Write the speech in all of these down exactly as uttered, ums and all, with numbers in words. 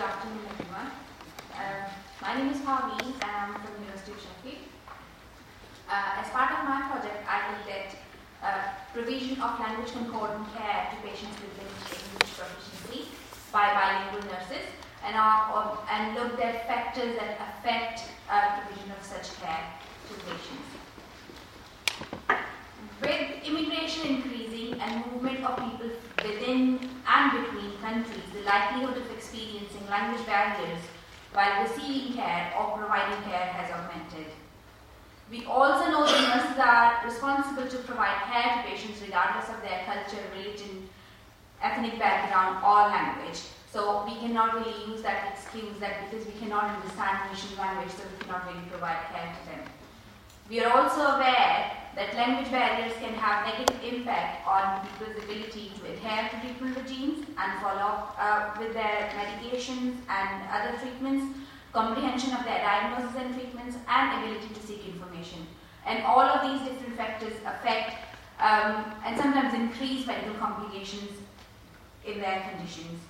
afternoon, everyone. Uh, my name is Parveen and I'm from the University of Sheffield. Uh, as part of my project, I looked at uh, provision of language concordant care to patients with limited English proficiency by bilingual nurses, and, uh, and looked at factors that affect uh, provision of such care to patients. With immigration increasing and movement of people within and between countries, the likelihood of experiencing language barriers while receiving care or providing care has augmented. We also know that nurses are responsible to provide care to patients regardless of their culture, religion, ethnic background, or language. So we cannot really use that excuse that because we cannot understand patient language, so we cannot really provide care to them. We are also aware that language barriers can have negative impact on people's ability to adhere to treatment regimes and follow up uh, with their medications and other treatments, comprehension of their diagnosis and treatments, and ability to seek information. And all of these different factors affect um, and sometimes increase medical complications in their conditions.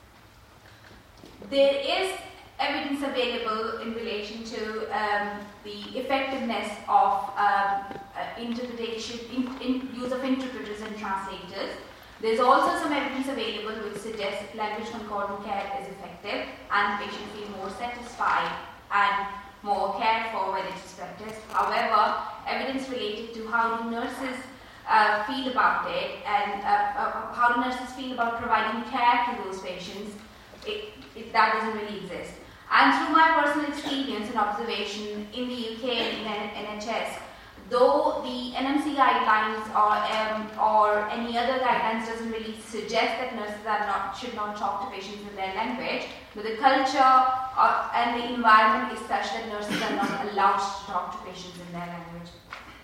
There is evidence available in relation to um, the effectiveness of um, uh, interpretation, in, in use of interpreters and translators. There's also some evidence available which suggests language concordant care is effective and patients feel more satisfied and more cared for when it is practiced. However, evidence related to how do nurses uh, feel about it and uh, uh, how do nurses feel about providing care to those patients, it, it, that doesn't really exist. And through my personal experience and observation in the U K and in N H S, though the N M C guidelines or um, or any other guidelines doesn't really suggest that nurses are not should not talk to patients in their language, but the culture uh, and the environment is such that nurses are not allowed to talk to patients in their language.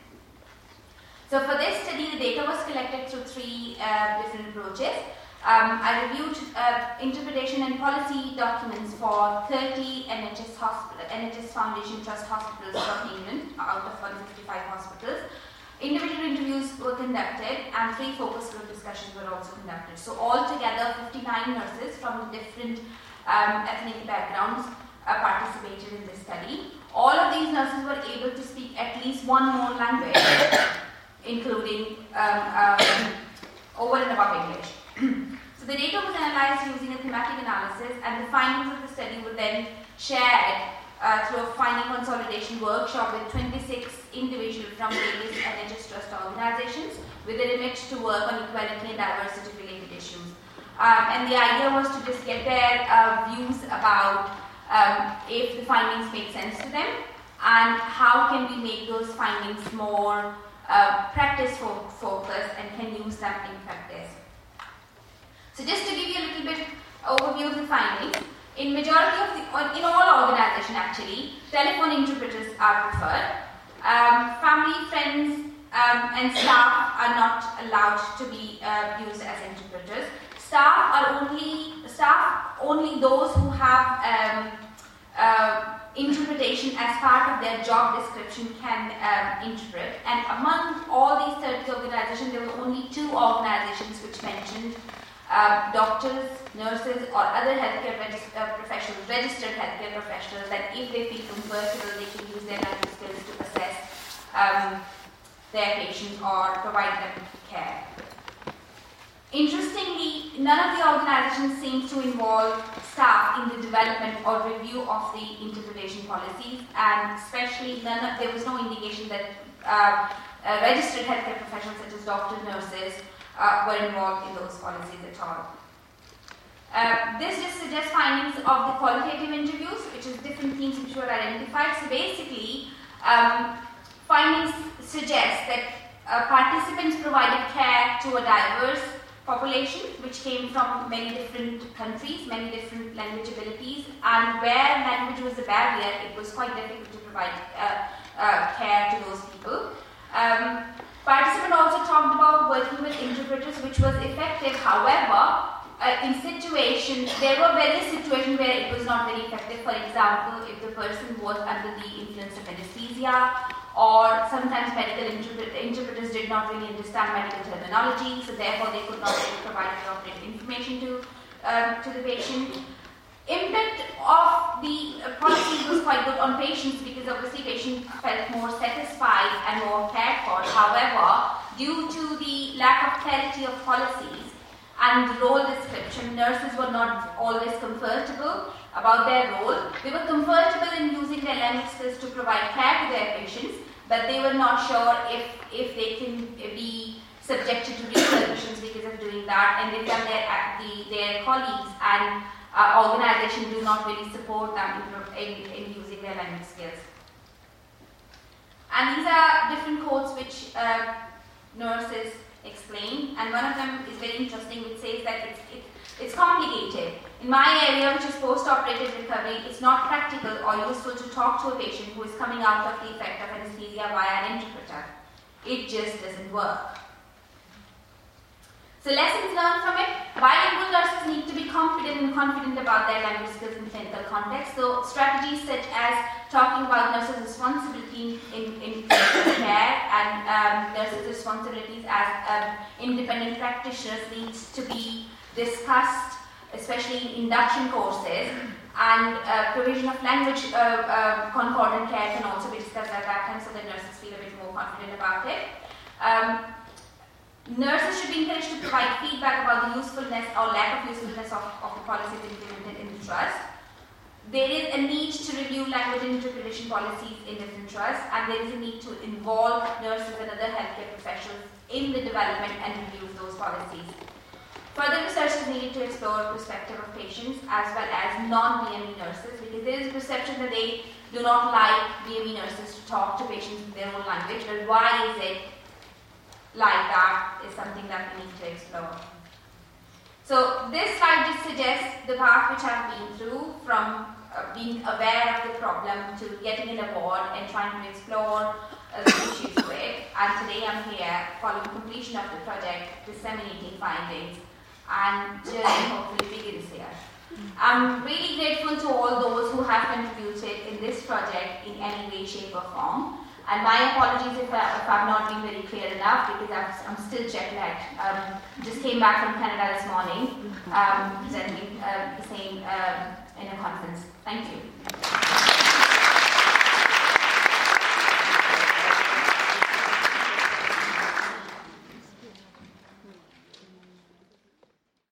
So for this study, the data was collected through three uh, different approaches. Um, I reviewed uh, interpretation and policy documents for thirty N H S, hospital, N H S Foundation Trust hospitals from England, out of one hundred fifty-five hospitals. Individual interviews were conducted and three focus group discussions were also conducted. So altogether, fifty-nine nurses from different um, ethnic backgrounds uh, participated in this study. All of these nurses were able to speak at least one more language, including um, um, over and above English. So the data was analyzed using a thematic analysis, and the findings of the study were then shared uh, through a finding consolidation workshop with twenty-six individuals from various N H S trust organizations with a remit to work on equality and diversity related issues. Um, and the idea was to just get their uh, views about um, if the findings make sense to them and how can we make those findings more uh, practice fo- focused and can use them in practice. So just to give you a little bit overview of the findings, in majority of the, in all organizations actually, telephone interpreters are preferred. Um, family, friends, um, and staff are not allowed to be uh, used as interpreters. Staff are only staff only those who have um, uh, interpretation as part of their job description can um, interpret. And among all these thirty organizations, there were only two organizations which mentioned Uh, doctors, nurses, or other healthcare regis- uh, professionals, registered healthcare professionals, that if they feel comfortable, they can use their language skills to assess um, their patients or provide them care. Interestingly, none of the organizations seem to involve staff in the development or review of the interpretation policies, and especially none of, there was no indication that uh, uh, registered healthcare professionals such as doctors, nurses, Uh, were involved in those policies at all. Uh, this just suggests findings of the qualitative interviews, which is different themes which were identified. So basically, um, findings suggest that uh, participants provided care to a diverse population, which came from many different countries, many different language abilities, and where language was a barrier, it was quite difficult to provide uh, uh, care to those people. Um, Participants also talked about working with interpreters, which was effective. However, uh, in situations, there were various situations where it was not very effective. For example, if the person was under the influence of anesthesia, or sometimes medical interpret- interpreters did not really understand medical terminology, so therefore they could not really provide appropriate information to um, to the patient. Impact of the uh, policy was quite good on patients because obviously patients felt more satisfied and more cared for. However, due to the lack of clarity of policies and role description, nurses were not always comfortable about their role. They were comfortable in using their language skills to provide care to their patients, but they were not sure if, if they can be subjected to repercussions because of doing that, and they felt their, the, their colleagues and uh, organization do not really support them in, in, in using their language skills. And these are different quotes which uh, nurses explain, and one of them is very interesting, which says that it's, it, it's complicated. In my area, which is post-operative recovery, it's not practical or useful to talk to a patient who is coming out of the effect of anesthesia via an interpreter. It just doesn't work. So lessons learned from it. Bilingual nurses need to be confident and confident about their language skills in clinical context. So strategies such as talking about nurses' responsibility in, in clinical care and um, nurses' responsibilities as um, independent practitioners needs to be discussed, especially in induction courses, and uh, provision of language uh, uh, concordant care can also be discussed at that time so that nurses feel a bit more confident about it. Um, Nurses should be encouraged to provide feedback about the usefulness or lack of usefulness of, of the policies implemented in the trust. There is a need to review language and interpretation policies in different trusts, and there is a need to involve nurses and other healthcare professionals in the development and review of those policies. Further research is needed to explore the perspective of patients as well as non-B M E nurses, because there is a perception that they do not like B M E nurses to talk to patients in their own language, but why is it like that is something that we need to explore. So this slide just suggests the path which I've been through, from uh, being aware of the problem to getting an award and trying to explore uh, the issues to it. And today I'm here following completion of the project, disseminating findings, and journey hopefully begins here. I'm really grateful to all those who have contributed in this project in any way, shape or form. And my apologies if, I, if I've not been very clear enough, because I'm, I'm still jet lagged. Um, just came back from Canada this morning, um, presenting uh, the same um, in a conference. Thank you.